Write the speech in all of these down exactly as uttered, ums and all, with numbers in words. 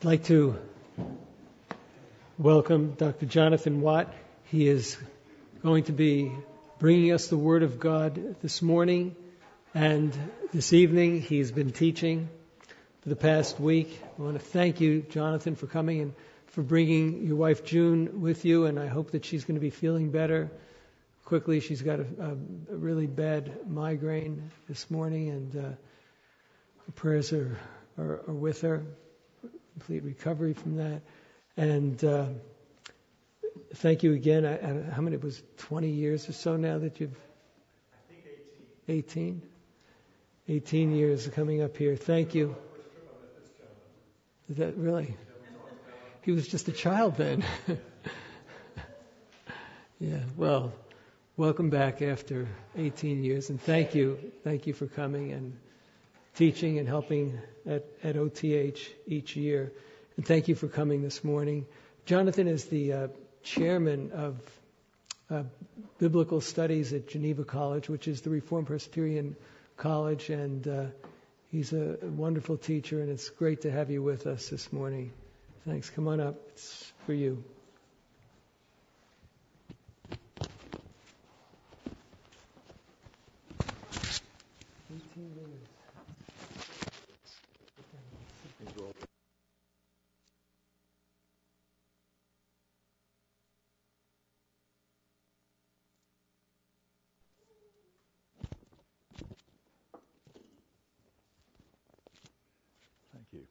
I'd like to welcome Doctor Jonathan Watt. He is going to be bringing us the Word of God this morning and this evening. He's been teaching for the past week. I want to thank you, Jonathan, for coming and for bringing your wife June with you, and I hope that she's going to be feeling better quickly. She's got a, a, a really bad migraine this morning, and uh, our prayers are, are, are with her. Complete recovery from that. And uh, thank you again. I, I, how many? It was twenty years or so now that you've... I think eighteen. eighteen? eighteen years coming up here. Thank you. Is that really? He was just a child then. Yeah, well, welcome back after eighteen years. And thank you. Thank you for coming and teaching and helping at, at O T H each year. And thank you for coming this morning. Jonathan is the uh, chairman of uh, Biblical Studies at Geneva College, which is the Reformed Presbyterian College, and uh, he's a wonderful teacher, and it's great to have you with us this morning. Thanks. Come on up. It's for you. eighteen minutes. Thank you.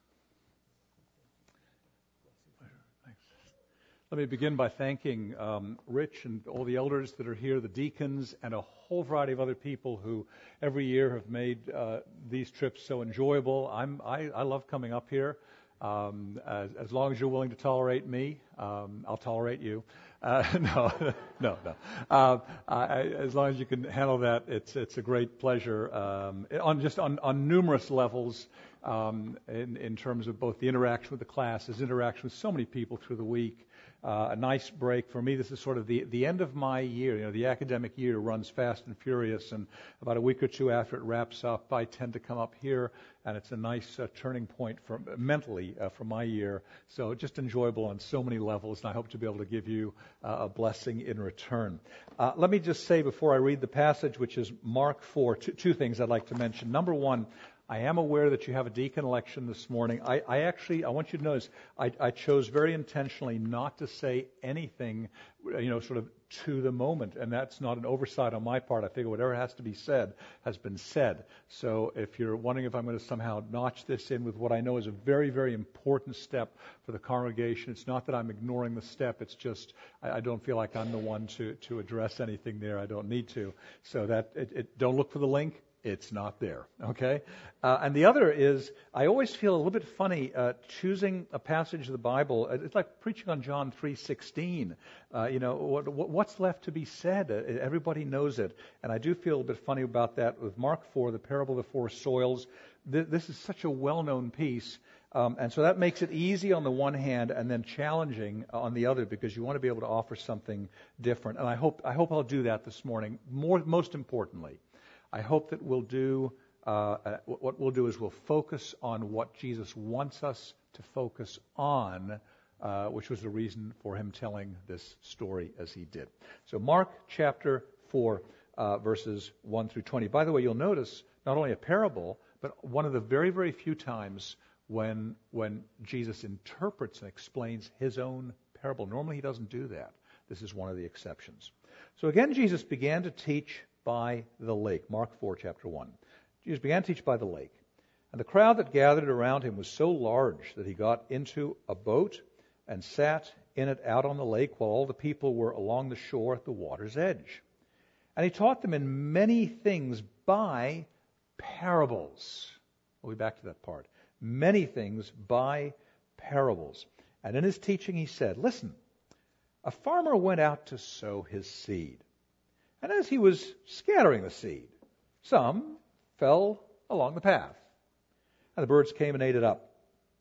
Thanks. Let me begin by thanking um, Rich and all the elders that are here, the deacons, and a whole variety of other people who every year have made uh, these trips so enjoyable. I'm, I, I love coming up here. Um, as, as long as you're willing to tolerate me, um, I'll tolerate you. Uh, no, no, no. Uh, I, as long as you can handle that, it's it's a great pleasure um, on just on, on numerous levels. Um, in, in terms of both the interaction with the classes, interaction with so many people through the week. Uh, a nice break. For me, this is sort of the, the end of my year. You know, the academic year runs fast and furious, and about a week or two after it wraps up, I tend to come up here, and it's a nice uh, turning point for, mentally uh, for my year. So just enjoyable on so many levels, and I hope to be able to give you uh, a blessing in return. Uh, let me just say before I read the passage, which is Mark four, two, two things I'd like to mention. Number one, I am aware that you have a deacon election this morning. I, I actually, I want you to notice, I, I chose very intentionally not to say anything, you know, sort of to the moment, and that's not an oversight on my part. I figure whatever has to be said has been said. So if you're wondering if I'm going to somehow notch this in with what I know is a very, very important step for the congregation, it's not that I'm ignoring the step. It's just I, I don't feel like I'm the one to, to address anything there. I don't need to. So that it, it, don't look for the link. It's not there, okay? Uh, and the other is, I always feel a little bit funny uh, choosing a passage of the Bible. It's like preaching on John three sixteen. Uh, you know, what, what's left to be said? Uh, everybody knows it. And I do feel a little bit funny about that with Mark four, the parable of the four soils. Th- this is such a well-known piece. Um, and so that makes it easy on the one hand and then challenging on the other, because you want to be able to offer something different. And I hope I hope I'll do that this morning. More, most importantly, I hope that we'll do, uh, what we'll do is we'll focus on what Jesus wants us to focus on, uh, which was the reason for him telling this story as he did. So Mark chapter four, uh, verses one through twenty. By the way, you'll notice not only a parable, but one of the very, very few times when, when Jesus interprets and explains his own parable. Normally he doesn't do that. This is one of the exceptions. So again, Jesus began to teach by the lake. Mark four, chapter one. Jesus began to teach by the lake. And the crowd that gathered around him was so large that he got into a boat and sat in it out on the lake while all the people were along the shore at the water's edge. And he taught them in many things by parables. We'll be back to that part. Many things by parables. And in his teaching he said, listen, a farmer went out to sow his seed. And as he was scattering the seed, some fell along the path, and the birds came and ate it up.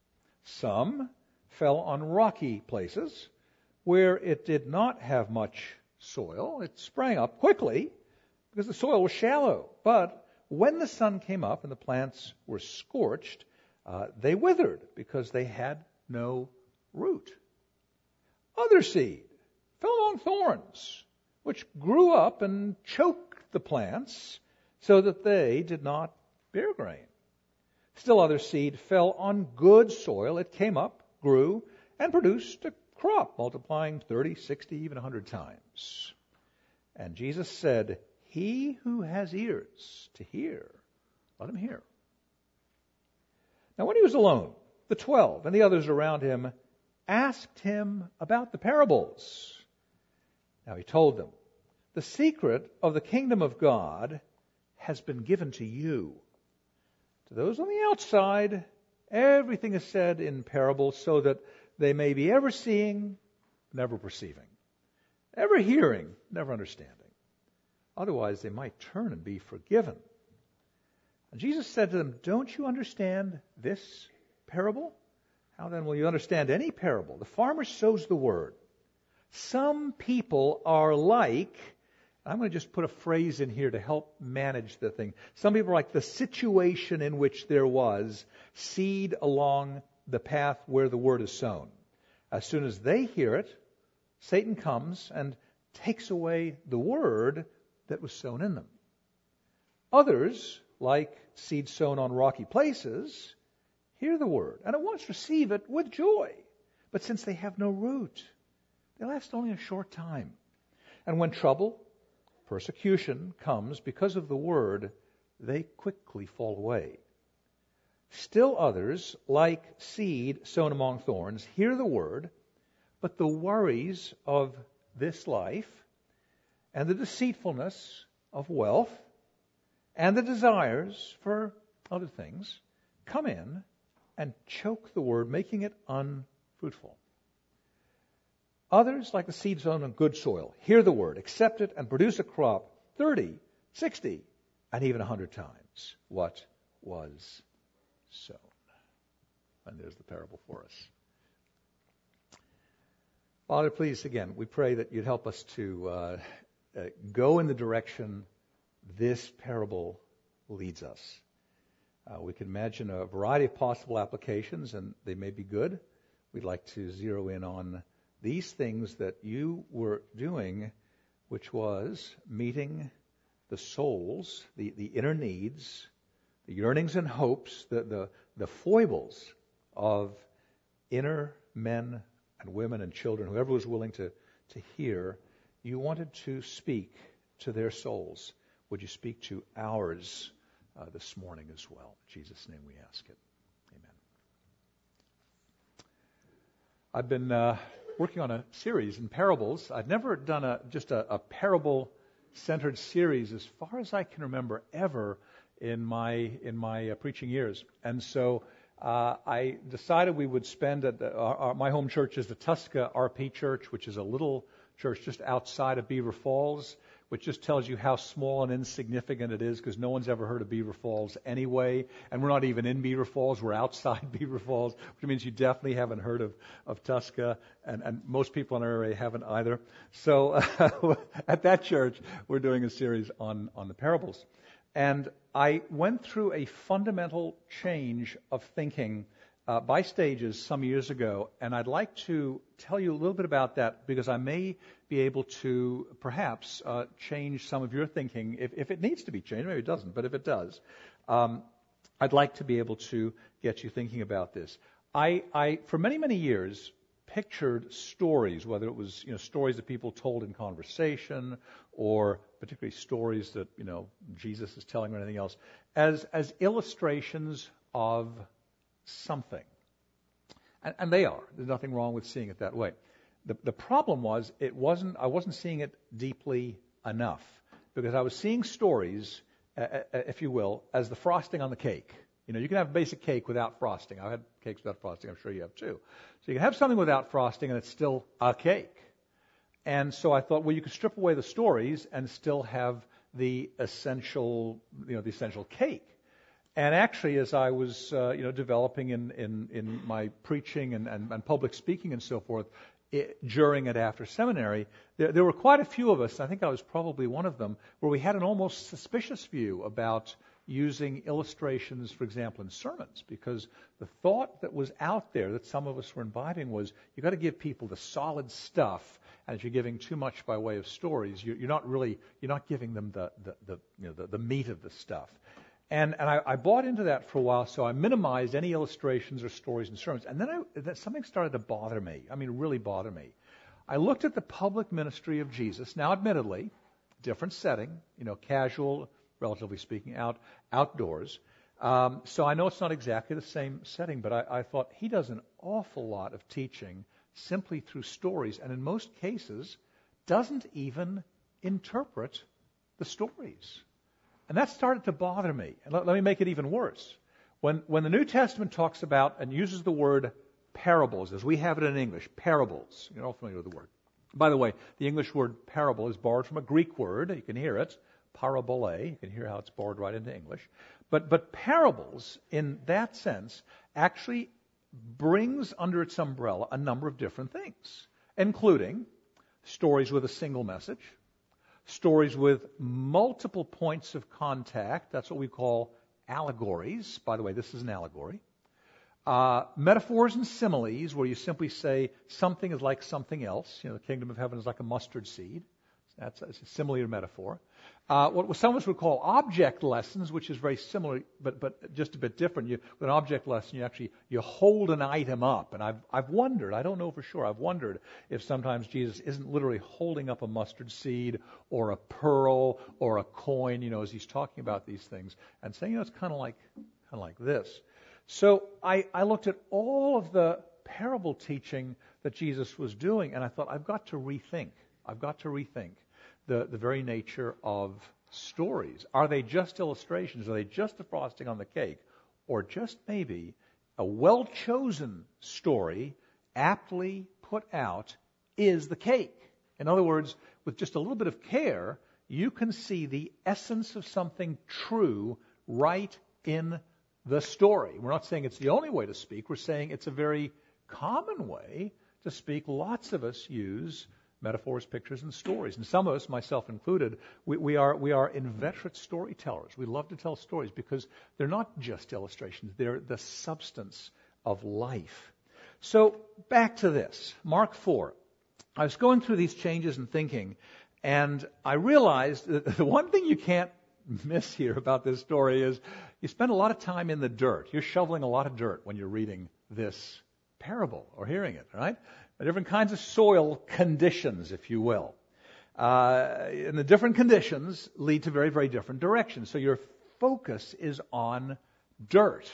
Some fell on rocky places where it did not have much soil. It sprang up quickly because the soil was shallow. But when the sun came up and the plants were scorched, uh, they withered because they had no root. Other seed fell among thorns, which grew up and choked the plants so that they did not bear grain. Still other seed fell on good soil. It came up, grew, and produced a crop, multiplying thirty, sixty, even one hundred times. And Jesus said, he who has ears to hear, let him hear. Now when he was alone, the twelve and the others around him asked him about the parables. Now he told them, the secret of the kingdom of God has been given to you. To those on the outside, everything is said in parables so that they may be ever seeing, never perceiving, ever hearing, never understanding. Otherwise, they might turn and be forgiven. And Jesus said to them, don't you understand this parable? How then will you understand any parable? The farmer sows the word. Some people are like, I'm going to just put a phrase in here to help manage the thing. Some people are like the situation in which there was seed along the path where the word is sown. As soon as they hear it, Satan comes and takes away the word that was sown in them. Others, like seed sown on rocky places, hear the word and at once receive it with joy. But since they have no root, they last only a short time. And when trouble, persecution comes because of the word, they quickly fall away. Still others, like seed sown among thorns, hear the word, but the worries of this life and the deceitfulness of wealth and the desires for other things come in and choke the word, making it unfruitful. Others, like the seed sown on good soil, hear the word, accept it, and produce a crop thirty, sixty, and even one hundred times what was sown. And there's the parable for us. Father, please, again, we pray that you'd help us to uh, uh, go in the direction this parable leads us. Uh, we can imagine a variety of possible applications, and they may be good. We'd like to zero in on these things that you were doing, which was meeting the souls, the, the inner needs, the yearnings and hopes, the, the, the foibles of inner men and women and children, whoever was willing to, to hear. You wanted to speak to their souls. Would you speak to ours uh, this morning as well? In Jesus' name we ask it. Amen. I've been uh, working on a series in parables. I've never done a just a, a parable-centered series, as far as I can remember, ever in my in my uh, preaching years. And so uh, I decided we would spend at the, our, our, my home church is the Tuska R P Church, which is a little church just outside of Beaver Falls, which just tells you how small and insignificant it is, because no one's ever heard of Beaver Falls anyway, and we're not even in Beaver Falls, we're outside Beaver Falls, which means you definitely haven't heard of, of Tuska, and, and most people in our area haven't either. So uh, at that church, we're doing a series on, on the parables. And I went through a fundamental change of thinking uh, by stages some years ago, and I'd like to tell you a little bit about that, because I may be able to perhaps uh, change some of your thinking, if, if it needs to be changed. Maybe it doesn't, but if it does, um, I'd like to be able to get you thinking about this. I, I, for many, many years, pictured stories, whether it was, you know, stories that people told in conversation, or particularly stories that, you know, Jesus is telling or anything else, as as illustrations of something. And, and they are. There's nothing wrong with seeing it that way. The, the problem was it wasn't. I wasn't seeing it deeply enough, because I was seeing stories, uh, uh, if you will, as the frosting on the cake. You know, you can have a basic cake without frosting. I've had cakes without frosting. I'm sure you have too. So you can have something without frosting, and it's still a cake. And so I thought, well, you could strip away the stories and still have the essential, you know, the essential cake. And actually, as I was, uh, you know, developing in, in, in my preaching and, and, and public speaking and so forth, it, during and after seminary, there, there were quite a few of us, I think I was probably one of them, where we had an almost suspicious view about using illustrations, for example, in sermons, because the thought that was out there that some of us were imbibing was you've got to give people the solid stuff, and if you're giving too much by way of stories, you're, you're not really, you're not giving them the, the, the, you know, the, the meat of the stuff. And, and I, I bought into that for a while, so I minimized any illustrations or stories in sermons. And then, I, then something started to bother me. I mean, really bother me. I looked at the public ministry of Jesus, now admittedly, different setting, you know, casual, relatively speaking, out outdoors. Um, so I know it's not exactly the same setting, but I, I thought he does an awful lot of teaching simply through stories, and in most cases doesn't even interpret the stories. And that started to bother me. And let, let me make it even worse. When, when the New Testament talks about and uses the word parables, as we have it in English, parables, you're all familiar with the word. By the way, the English word parable is borrowed from a Greek word. You can hear it, parabole. You can hear how it's borrowed right into English. But, but parables, in that sense, actually brings under its umbrella a number of different things, including stories with a single message, stories with multiple points of contact. That's what we call allegories. By the way, this is an allegory. Uh, metaphors and similes, where you simply say something is like something else. You know, the kingdom of heaven is like a mustard seed. That's, that's a simile or metaphor. Uh, what some of us would call object lessons, which is very similar, but but just a bit different. You, with an object lesson, you actually you hold an item up, and I've I've wondered. I don't know for sure. I've wondered if sometimes Jesus isn't literally holding up a mustard seed or a pearl or a coin, you know, as he's talking about these things, and saying, you know, it's kind of like kind of like this. So I, I looked at all of the parable teaching that Jesus was doing, and I thought, I've got to rethink. I've got to rethink the, the very nature of stories. Are they just illustrations? Are they just the frosting on the cake? Or just maybe a well-chosen story, aptly put out, is the cake? In other words, with just a little bit of care, you can see the essence of something true right in the story. We're not saying it's the only way to speak. We're saying it's a very common way to speak. Lots of us use metaphors, pictures, and stories. And some of us, myself included, we, we are we are inveterate storytellers. We love to tell stories because they're not just illustrations. They're the substance of life. So back to this. Mark four. I was going through these changes and thinking, and I realized that the one thing you can't miss here about this story is you spend a lot of time in the dirt. You're shoveling a lot of dirt when you're reading this parable or hearing it, right? Different kinds of soil conditions, if you will. Uh, and the different conditions lead to very, very different directions. So your focus is on dirt.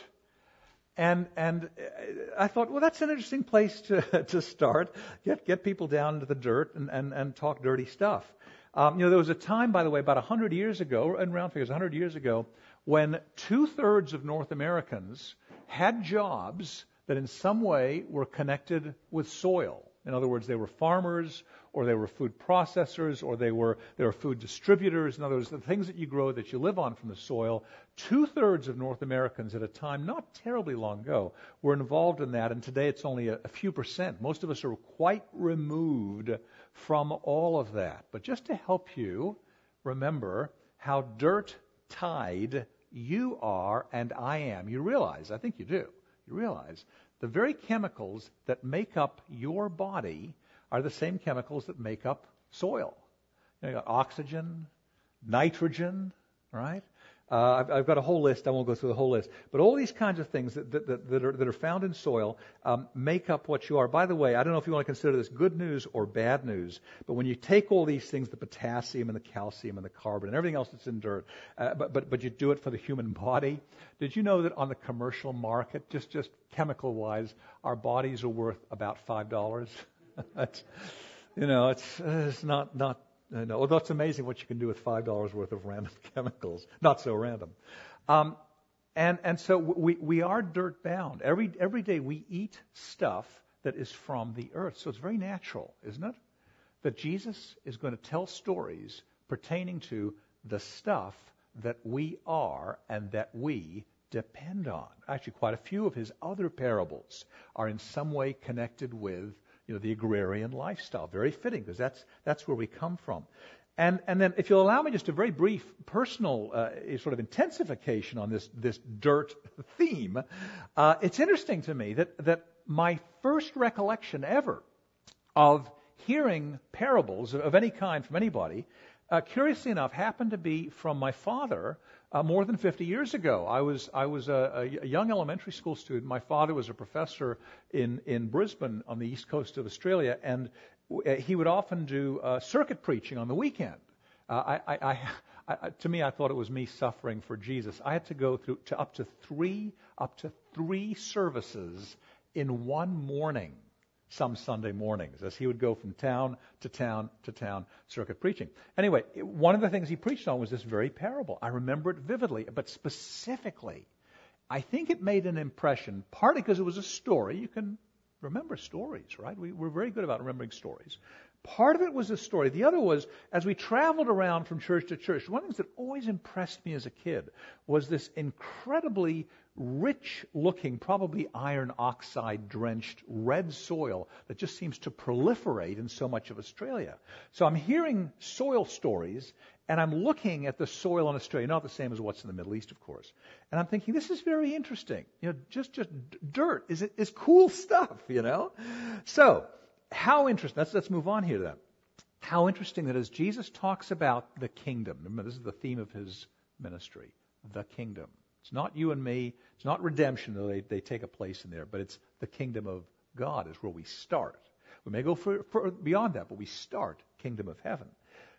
And and I thought, well, that's an interesting place to to start. Get get people down into the dirt and, and, and talk dirty stuff. Um, you know, there was a time, by the way, about one hundred years ago, in round figures, one hundred years ago, when two-thirds of North Americans had jobs that in some way were connected with soil. In other words, they were farmers, or they were food processors, or they were they were food distributors. In other words, the things that you grow that you live on from the soil. Two-thirds of North Americans at a time not terribly long ago were involved in that, and today it's only a, a few percent. Most of us are quite removed from all of that. But just to help you remember how dirt-tied you are and I am, you realize, I think you do, you realize the very chemicals that make up your body are the same chemicals that make up soil. You know, you got oxygen, nitrogen, right? Uh, I've, I've got a whole list. I won't go through the whole list. But all these kinds of things that, that, that, are, that are found in soil um, make up what you are. By the way, I don't know if you want to consider this good news or bad news, but when you take all these things, the potassium and the calcium and the carbon and everything else that's in dirt, uh, but, but, but you do it for the human body, did you know that on the commercial market, just, just chemical-wise, our bodies are worth about five dollars? That's, you know, it's, it's not, not, Uh, no, although it's amazing what you can do with five dollars worth of random chemicals. Not so random. Um, and and so we we are dirt bound. Every every day we eat stuff that is from the earth. So it's very natural, isn't it? That Jesus is going to tell stories pertaining to the stuff that we are and that we depend on. Actually, quite a few of his other parables are in some way connected with, you know, the agrarian lifestyle. Very fitting, because that's that's where we come from. And, and then if you'll allow me just a very brief personal uh, sort of intensification on this, this dirt theme, uh, it's interesting to me that, that my first recollection ever of hearing parables of any kind from anybody, uh, curiously enough, happened to be from my father uh, more than fifty years ago. I was I was a, a young elementary school student. My father was a professor in, in Brisbane on the east coast of Australia, and he would often do uh, circuit preaching on the weekend. Uh, I, I, I, I, to me, I thought it was me suffering for Jesus. I had to go through to up to three up to three services in one morning, some Sunday mornings, as he would go from town to town to town circuit preaching. Anyway, one of the things he preached on was this very parable. I remember it vividly, but specifically, I think it made an impression, partly because it was a story. You can remember stories, right? We, we're very good about remembering stories. Part of it was a story. The other was, as we traveled around from church to church, one of the things that always impressed me as a kid was this incredibly rich-looking, probably iron oxide-drenched red soil that just seems to proliferate in so much of Australia. So I'm hearing soil stories, and I'm looking at the soil in Australia, not the same as what's in the Middle East, of course. And I'm thinking, this is very interesting. You know, just just dirt is is cool stuff, you know. So how interesting. Let's let's move on here then. How interesting that as Jesus talks about the kingdom. Remember, this is the theme of his ministry, the kingdom. It's not you and me. It's not redemption, though they, they take a place in there, but it's the kingdom of God is where we start. We may go for, for beyond that, but we start kingdom of heaven.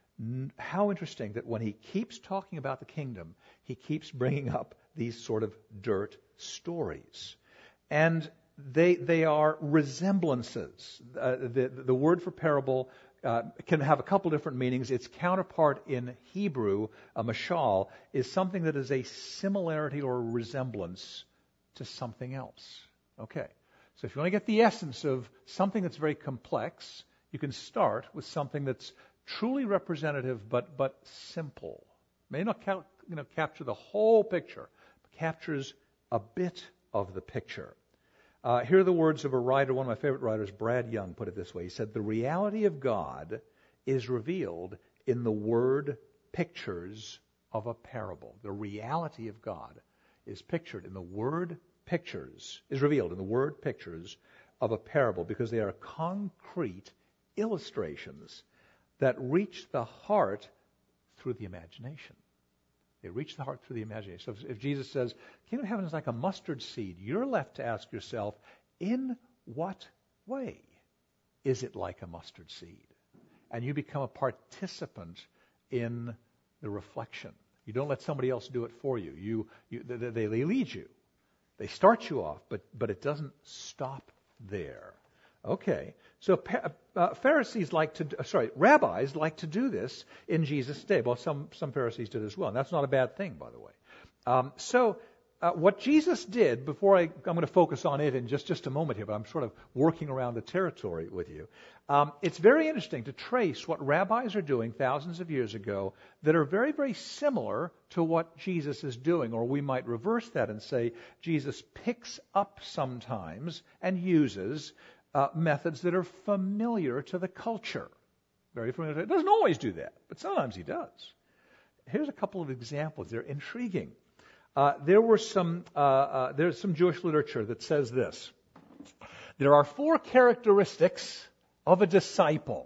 N- how interesting that when he keeps talking about the kingdom, he keeps bringing up these sort of dirt stories. And they they are resemblances. Uh, the, the word for parable Uh, can have a couple different meanings. Its counterpart in Hebrew, a mashal, is something that is a similarity or a resemblance to something else. Okay, so if you want to get the essence of something that's very complex, you can start with something that's truly representative but but simple. May not ca- you know capture the whole picture, but captures a bit of the picture. Uh, here are the words of a writer, one of my favorite writers, Brad Young, put it this way. He said, "The reality of God is revealed in the word pictures of a parable." The reality of God is pictured in the word pictures, is revealed in the word pictures of a parable, because they are concrete illustrations that reach the heart through the imagination. They reach the heart through the imagination. So if Jesus says, kingdom of heaven is like a mustard seed, you're left to ask yourself, in what way is it like a mustard seed? And you become a participant in the reflection. You don't let somebody else do it for you. You, you they, they lead you. They start you off, but, but it doesn't stop there. Okay, so uh, Pharisees like to, uh, sorry, rabbis like to do this in Jesus' day. Well, some some Pharisees did as well, and that's not a bad thing, by the way. Um, so uh, what Jesus did, before I, I'm going to focus on it in just, just a moment here, but I'm sort of working around the territory with you. Um, it's very interesting to trace what rabbis are doing thousands of years ago that are very, very similar to what Jesus is doing, or we might reverse that and say Jesus picks up sometimes and uses Uh, methods that are familiar to the culture. Very familiar. It doesn't always do that, but sometimes he does. Here's a couple of examples. They're intriguing. Uh, there were some. Uh, uh, there's some Jewish literature that says this: there are four characteristics of a disciple.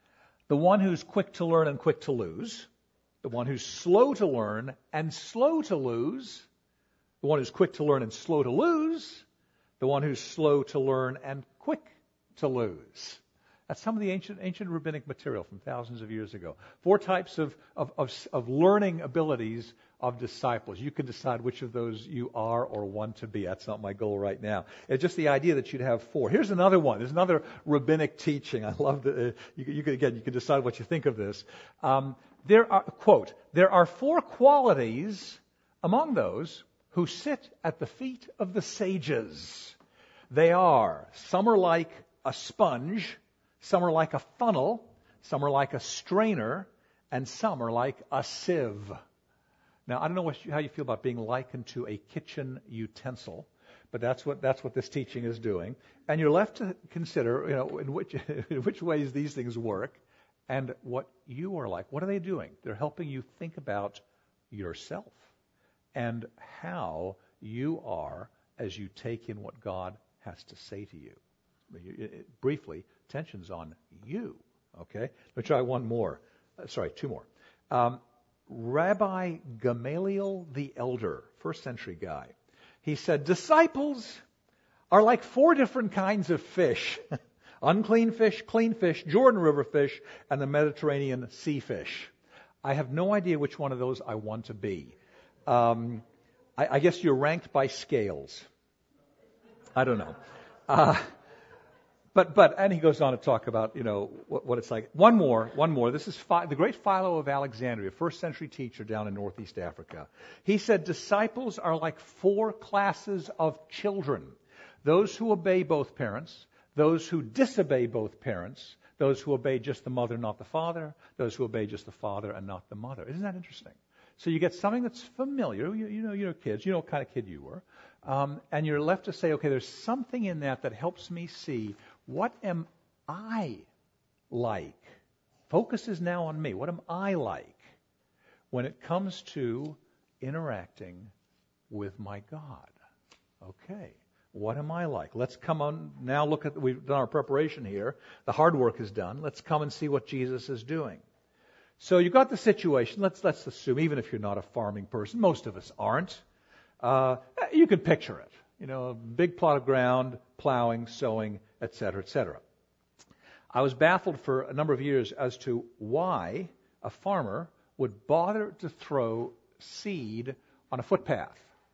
The one who's quick to learn and quick to lose. The one who's slow to learn and slow to lose. The one who's quick to learn and slow to lose. The one who's slow to learn and quick to lose. That's some of the ancient ancient rabbinic material from thousands of years ago. Four types of, of, of, of learning abilities of disciples. You can decide which of those you are or want to be. That's not my goal right now. It's just the idea that you'd have four. Here's another one. There's another rabbinic teaching. I love that. Uh, you, you can, again, you can decide what you think of this. Um, there are, quote, there are four qualities among those who sit at the feet of the sages. They are, some are like a sponge, some are like a funnel, some are like a strainer, and some are like a sieve. Now, I don't know what you, how you feel about being likened to a kitchen utensil, but that's what that's what this teaching is doing. And you're left to consider, you know, in which in which ways these things work. and what you are like. What are they doing? They're helping you think about yourself and how you are as you take in what God has to say to you. It, it, briefly, tension's on you. Okay? Let me try one more. Uh, sorry, two more. Um, Rabbi Gamaliel the Elder, first century guy, he said, disciples are like four different kinds of fish. Unclean fish, clean fish, Jordan River fish, and the Mediterranean sea fish. I have no idea which one of those I want to be. Um, I, I guess you're ranked by scales. I don't know. Uh, but, but, and he goes on to talk about, you know, what, what it's like. One more, one more. This is Phi, the great Philo of Alexandria, first century teacher down in Northeast Africa. He said, disciples are like four classes of children. Those who obey both parents, those who disobey both parents, those who obey just the mother, not the father, those who obey just the father and not the mother. Isn't that interesting? So you get something that's familiar. You, you know, you're kids. You know what kind of kid you were. Um, and you're left to say, okay, there's something in that that helps me see what am I like. Focus is now on me. What am I like when it comes to interacting with my God? Okay. What am I like? Let's come on now. Look at, we've done our preparation here. The hard work is done. Let's come and see what Jesus is doing. So you've got the situation. Let's let's assume, even if you're not a farming person, most of us aren't. Uh, you can picture it. You know, a big plot of ground, plowing, sowing, et cetera, et cetera. I was baffled for a number of years as to why a farmer would bother to throw seed on a footpath.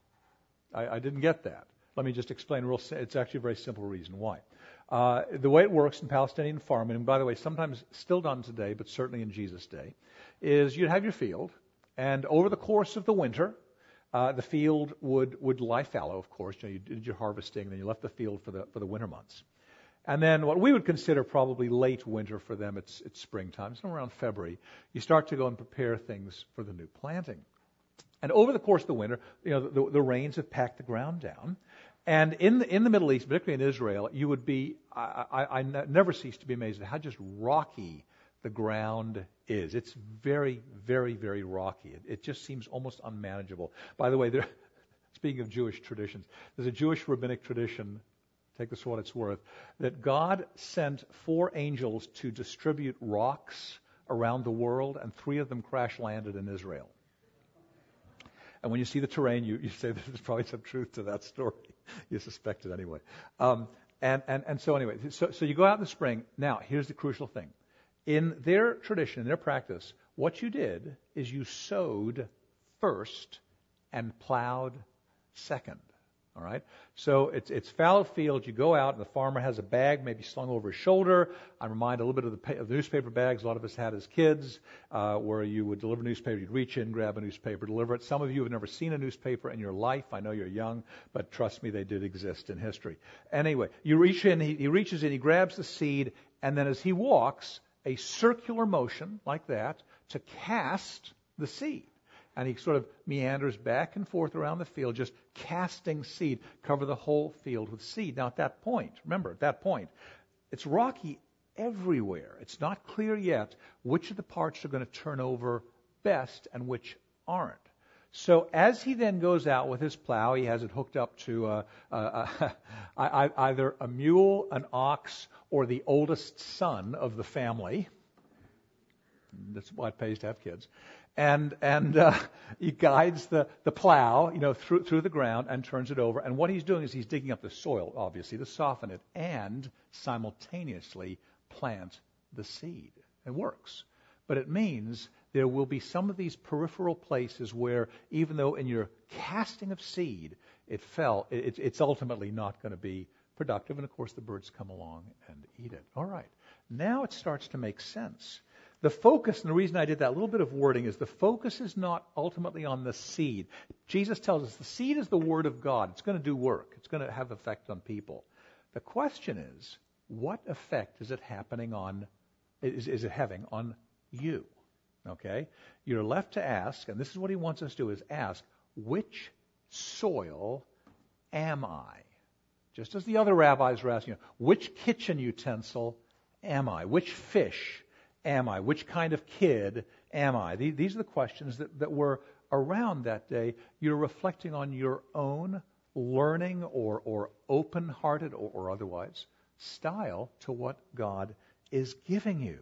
I, I didn't get that. Let me just explain real. It's actually a very simple reason why. Uh, the way it works in Palestinian farming, and by the way, sometimes still done today, but certainly in Jesus' day, is you'd have your field, and over the course of the winter, uh, the field would, would lie fallow, of course. You know, you did your harvesting, then you left the field for the for the winter months. And then what we would consider probably late winter for them, it's, it's springtime, somewhere around February, you start to go and prepare things for the new planting. And over the course of the winter, you know, the, the rains have packed the ground down. And in the, in the Middle East, particularly in Israel, you would be, I, I, I never cease to be amazed at how just rocky the ground is. It's very, very, very rocky. It, it just seems almost unmanageable. By the way, there, speaking of Jewish traditions, there's a Jewish rabbinic tradition, take this for what it's worth, that God sent four angels to distribute rocks around the world, and three of them crash landed in Israel. And when you see the terrain, you, you say there's probably some truth to that story. You suspect it anyway. Um, and, and, and so anyway, so, so you go out in the spring. Now, here's the crucial thing. In their tradition, in their practice, what you did is you sowed first and plowed second. All right? So it's it's fallow field. You go out, and the farmer has a bag maybe slung over his shoulder. I'm reminded a little bit of the, of the newspaper bags a lot of us had as kids, uh, where you would deliver newspaper. You'd reach in, grab a newspaper, deliver it. Some of you have never seen a newspaper in your life. I know you're young, but trust me, they did exist in history. Anyway, you reach in, he, he reaches in, he grabs the seed, and then as he walks, a circular motion like that to cast the seed. And he sort of meanders back and forth around the field, just casting seed, cover the whole field with seed. Now, at that point, remember, at that point, it's rocky everywhere. It's not clear yet which of the parts are going to turn over best and which aren't. So as he then goes out with his plow, he has it hooked up to uh, uh, uh, either a mule, an ox, or the oldest son of the family. That's why it pays to have kids. And and uh, he guides the, the plow, you know, through through the ground and turns it over. And what he's doing is he's digging up the soil, obviously, to soften it and simultaneously plant the seed. It works. But it means there will be some of these peripheral places where, even though in your casting of seed it fell, it, it's ultimately not going to be productive. And, of course, the birds come along and eat it. All right. Now it starts to make sense. The focus, and the reason I did that little bit of wording, is the focus is not ultimately on the seed. Jesus tells us the seed is the Word of God. It's going to do work. It's going to have effect on people. The question is, what effect is it happening on, is, is it having on you? Okay? You're left to ask, and this is what he wants us to do, is ask, which soil am I? Just as the other rabbis were asking, which kitchen utensil am I? Which fish am I? Which kind of kid am I? These are the questions that, that were around that day. You're reflecting on your own learning or, or open-hearted or, or otherwise style to what God is giving you.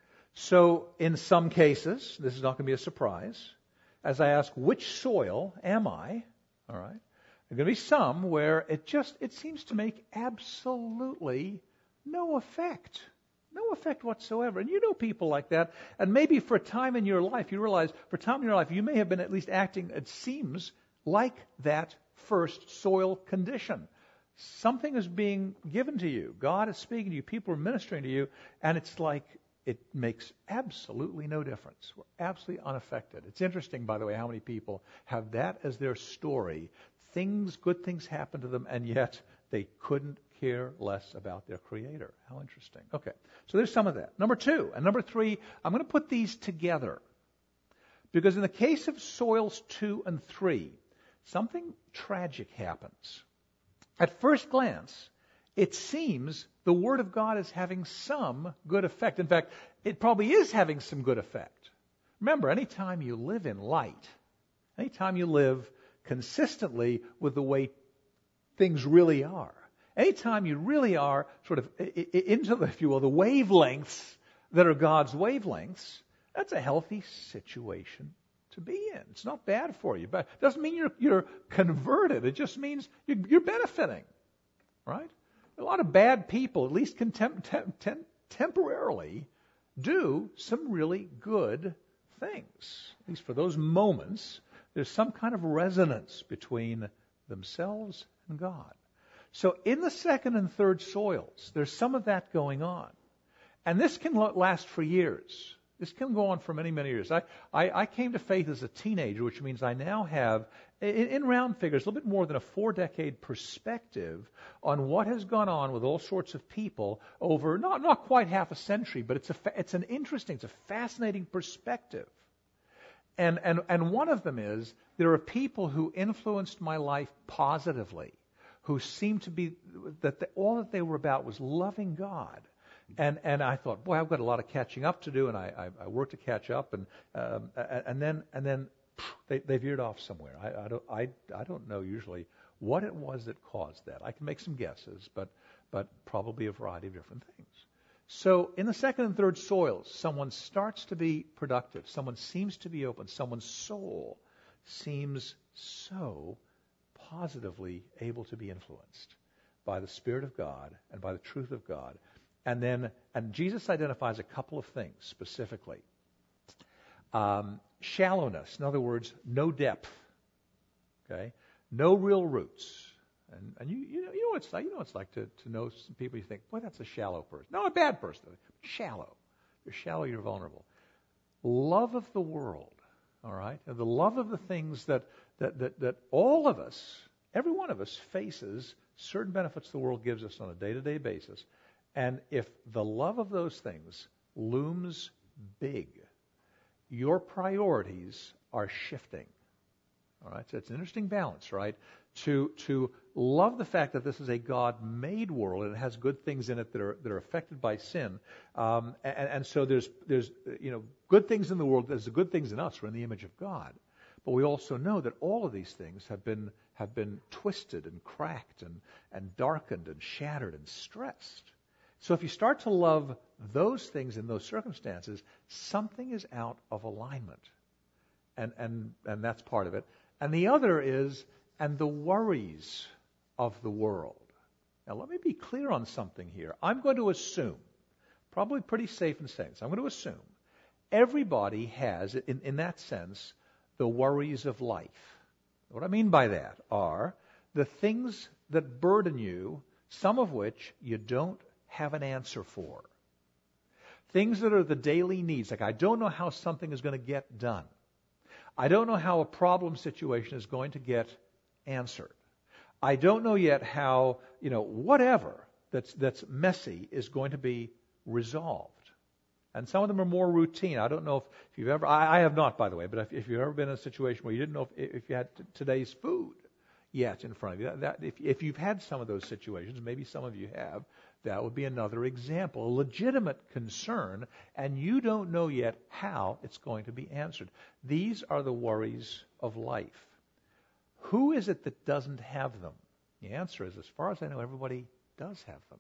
So in some cases, this is not going to be a surprise, as I ask, which soil am I? All right. There are going to be some where it just, it seems to make absolutely no effect. No effect whatsoever. And you know people like that. And maybe for a time in your life, you realize for a time in your life, you may have been at least acting, it seems, like that first soil condition. Something is being given to you. God is speaking to you. People are ministering to you. And it's like it makes absolutely no difference. We're absolutely unaffected. It's interesting, by the way, how many people have that as their story. Things, good things happen to them, and yet they couldn't care less about their Creator. How interesting. Okay, so there's some of that. Number two, and number three, I'm going to put these together. Because in the case of soils two and three, something tragic happens. At first glance, it seems the Word of God is having some good effect. In fact, it probably is having some good effect. Remember, anytime you live in light, anytime you live consistently with the way things really are, anytime you really are sort of into, the, if you will, the wavelengths that are God's wavelengths, that's a healthy situation to be in. It's not bad for you, but it doesn't mean you're, you're converted. It just means you're, you're benefiting, right? A lot of bad people, at least contem- tem- tem- temporarily, do some really good things. At least for those moments, there's some kind of resonance between themselves and God. So in the second and third soils, there's some of that going on. And this can last for years. This can go on for many, many years. I, I, I came to faith as a teenager, which means I now have, in, in round figures, a little bit more than a four-decade perspective on what has gone on with all sorts of people over not, not quite half a century, but it's a it's an interesting, it's a fascinating perspective. And, and, and one of them is there are people who influenced my life positively, who seemed to be, that the, all that they were about was loving God. And and I thought, boy, I've got a lot of catching up to do, and I, I, I worked to catch up, and um, and then and then they, they veered off somewhere. I, I don't I, I don't know usually what it was that caused that. I can make some guesses, but but probably a variety of different things. So in the second and third soils, someone starts to be productive. Someone seems to be open. Someone's soul seems so positively able to be influenced by the Spirit of God and by the truth of God. And then, and Jesus identifies a couple of things specifically. Um, shallowness, in other words, no depth. Okay, no real roots. And, and you, you know, you know what it's like. You know what it's like to, to know some people. You think, boy, that's a shallow person. No, a bad person. Shallow. You're shallow. You're vulnerable. Love of the world. All right, and the love of the things that that that that all of us, every one of us, faces certain benefits the world gives us on a day-to-day basis. And if the love of those things looms big, your priorities are shifting. All right, so it's an interesting balance, right? To to love the fact that this is a God-made world and it has good things in it that are that are affected by sin, um, and, and so there's there's you know good things in the world. There's the good things in us. We're in the image of God, but we also know that all of these things have been have been twisted and cracked and and darkened and shattered and stressed. So if you start to love those things in those circumstances, something is out of alignment. And and and that's part of it. And the other is, and the worries of the world. Now let me be clear on something here. I'm going to assume, probably pretty safe and saying this, I'm going to assume everybody has, in, in that sense, the worries of life. What I mean by that are the things that burden you, some of which you don't have an answer for. Things that are the daily needs, like I don't know how something is going to get done. I don't know how a problem situation is going to get answered. I don't know yet how, you know, whatever that's that's messy is going to be resolved. And some of them are more routine. I don't know if, if you've ever, I, I have not, by the way, but if, if you've ever been in a situation where you didn't know if, if you had t- today's food yet in front of you, that, that, if, if you've had some of those situations, maybe some of you have, That would be another example, a legitimate concern, and you don't know yet how it's going to be answered. These are the worries of life. Who is it that doesn't have them? The answer is, as far as I know, everybody does have them.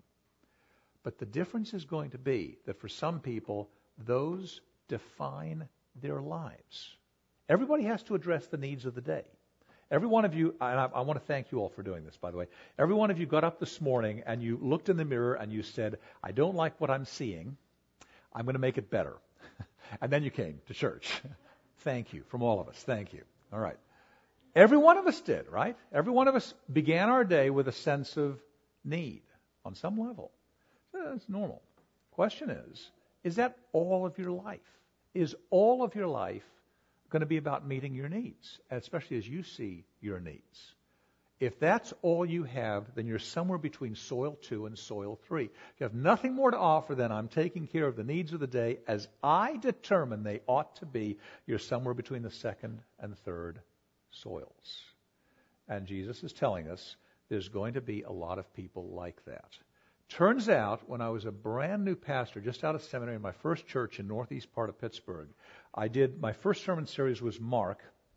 But the difference is going to be that for some people, those define their lives. Everybody has to address the needs of the day. Every one of you, and I, I want to thank you all for doing this, by the way. Every one of you got up this morning and you looked in the mirror and you said, I don't like what I'm seeing. I'm going to make it better. And then you came to church. Thank you from all of us. Thank you. All right. Every one of us did, right? Every one of us began our day with a sense of need on some level. That's normal. Question is, is that all of your life? Is all of your life going to be about meeting your needs, especially as you see your needs? If that's all you have, then you're somewhere between soil two and soil three. You have nothing more to offer than I'm taking care of the needs of the day as I determine they ought to be. You're somewhere between the second and third soils. And Jesus is telling us there's going to be a lot of people like that. Turns out, when I was a brand new pastor, just out of seminary in my first church in northeast part of Pittsburgh, I did, my first sermon series was Mark,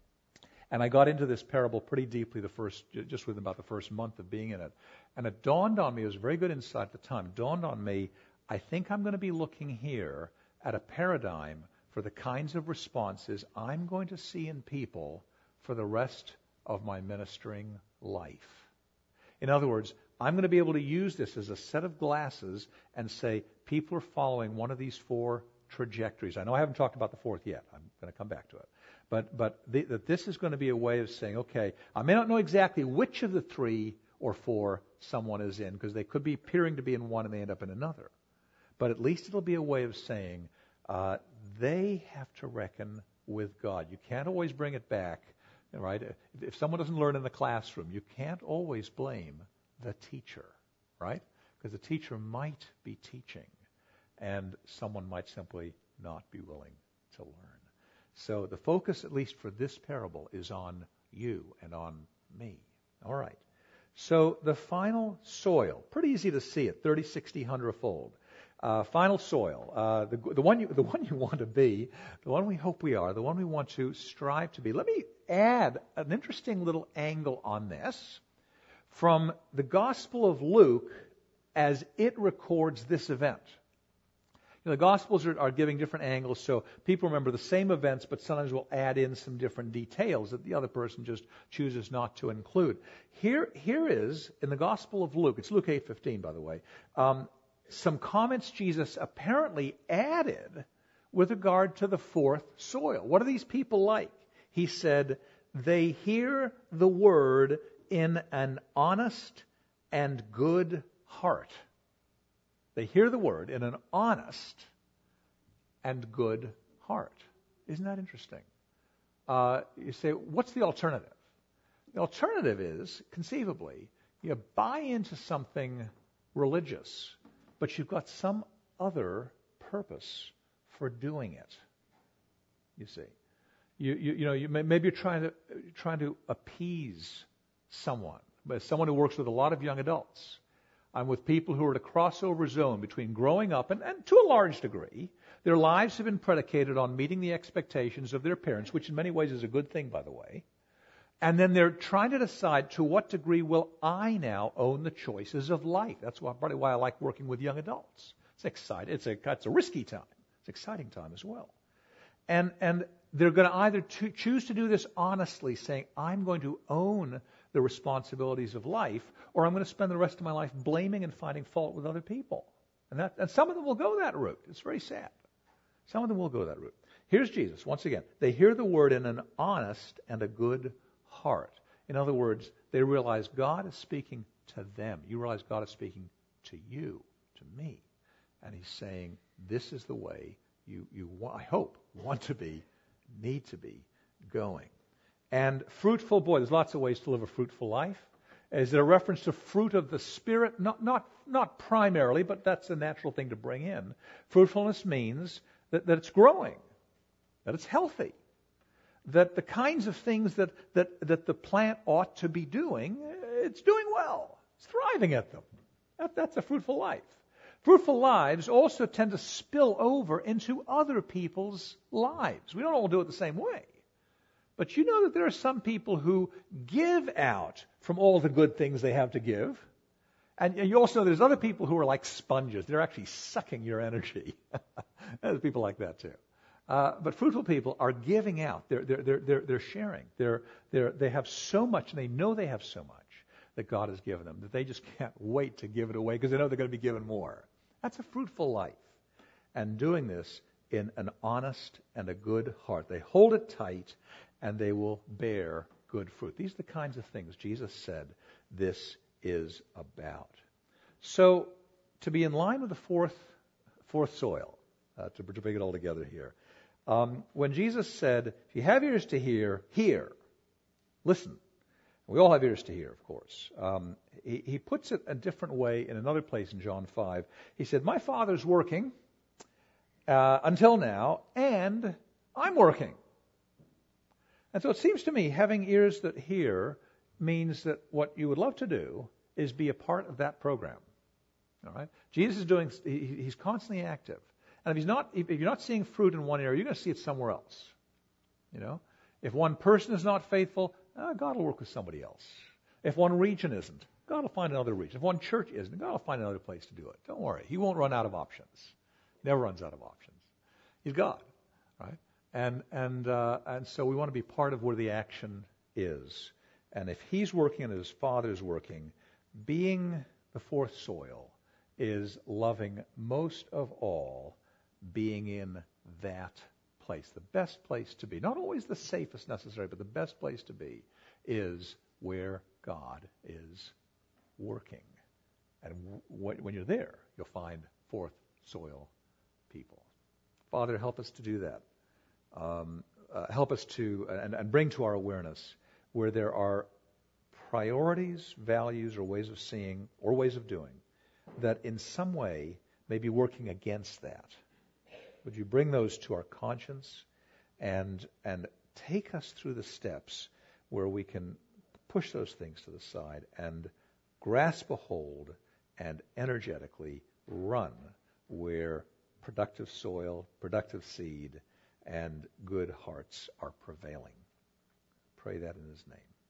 and I got into this parable pretty deeply the first, just within about the first month of being in it. And it dawned on me, it was very good insight at the time, it dawned on me, I think I'm going to be looking here at a paradigm for the kinds of responses I'm going to see in people for the rest of my ministering life. In other words, I'm going to be able to use this as a set of glasses and say, people are following one of these four trajectories. I know I haven't talked about the fourth yet. I'm going to come back to it. But but the, that this is going to be a way of saying, okay, I may not know exactly which of the three or four someone is in, because they could be appearing to be in one and they end up in another. But at least it'll be a way of saying, uh, they have to reckon with God. You can't always bring it back, right? If someone doesn't learn in the classroom, you can't always blame the teacher, right? Because the teacher might be teaching, and someone might simply not be willing to learn. So the focus, at least for this parable, is on you and on me. All right. So the final soil, pretty easy to see it, thirty, sixty, one hundred fold. Uh, final soil, uh, the, the one you, the one you want to be, the one we hope we are, the one we want to strive to be. Let me add an interesting little angle on this from the Gospel of Luke as it records this event. You know, the Gospels are, are giving different angles, so people remember the same events, but sometimes we'll add in some different details that the other person just chooses not to include. Here, here is, in the Gospel of Luke, it's Luke eight fifteen, by the way, um, some comments Jesus apparently added with regard to the fourth soil. What are these people like? He said, they hear the word in an honest and good heart. They hear the word in an honest and good heart. Isn't that interesting? Uh, you say, what's the alternative? The alternative is, conceivably, you buy into something religious, but you've got some other purpose for doing it. You see, you you, you know, you may, maybe you're trying to trying to appease someone, but someone who works with a lot of young adults. I'm with people who are at a crossover zone between growing up and, and to a large degree, their lives have been predicated on meeting the expectations of their parents, which in many ways is a good thing, by the way. And then they're trying to decide to what degree will I now own the choices of life. That's why, partly why I like working with young adults. It's exciting. It's a, it's a risky time. It's an exciting time as well. And, and they're going to either to choose to do this honestly, saying, I'm going to own the responsibilities of life, or I'm going to spend the rest of my life blaming and finding fault with other people. And, that, and some of them will go that route. It's very sad. Some of them will go that route. Here's Jesus, once again. They hear the word in an honest and a good heart. In other words, they realize God is speaking to them. You realize God is speaking to you, to me. And he's saying, this is the way you, you I hope, want to be, need to be going. And fruitful, boy, there's lots of ways to live a fruitful life. Is it a reference to fruit of the Spirit? Not, not, not primarily, but that's a natural thing to bring in. Fruitfulness means that, that it's growing, that it's healthy, that the kinds of things that, that, that the plant ought to be doing, it's doing well. It's thriving at them. That, that's a fruitful life. Fruitful lives also tend to spill over into other people's lives. We don't all do it the same way. But you know that there are some people who give out from all the good things they have to give. And, and you also know there's other people who are like sponges. They're actually sucking your energy. There's people like that too. Uh, but fruitful people are giving out. They're, they're, they're, they're, they're sharing. They're, they're, they have so much, and they know they have so much that God has given them that they just can't wait to give it away because they know they're going to be given more. That's a fruitful life. And doing this in an honest and a good heart. They hold it tight, and they will bear good fruit. These are the kinds of things Jesus said this is about. So, to be in line with the fourth, fourth soil, uh, to bring it all together here, um, when Jesus said, if you have ears to hear, hear. Listen. We all have ears to hear, of course. Um, he, he puts it a different way in another place in John five. He said, my Father's working uh, until now, and I'm working. And so it seems to me having ears that hear means that what you would love to do is be a part of that program. All right? Jesus is doing, he, he's constantly active. And if he's not, if you're not seeing fruit in one area, you're going to see it somewhere else. You know? If one person is not faithful, uh, God will work with somebody else. If one region isn't, God will find another region. If one church isn't, God will find another place to do it. Don't worry. He won't run out of options. He never runs out of options. He's God. Right? And and uh, and so we want to be part of where the action is. And if he's working and his Father's working, being the fourth soil is loving most of all being in that place. The best place to be, not always the safest necessarily, but the best place to be is where God is working. And w- when you're there, you'll find fourth soil people. Father, help us to do that. Um, uh, help us to, and, and bring to our awareness where there are priorities, values, or ways of seeing, or ways of doing, that in some way may be working against that. Would you bring those to our conscience and and take us through the steps where we can push those things to the side and grasp a hold and energetically run where productive soil, productive seed, and good hearts are prevailing. Pray that in his name.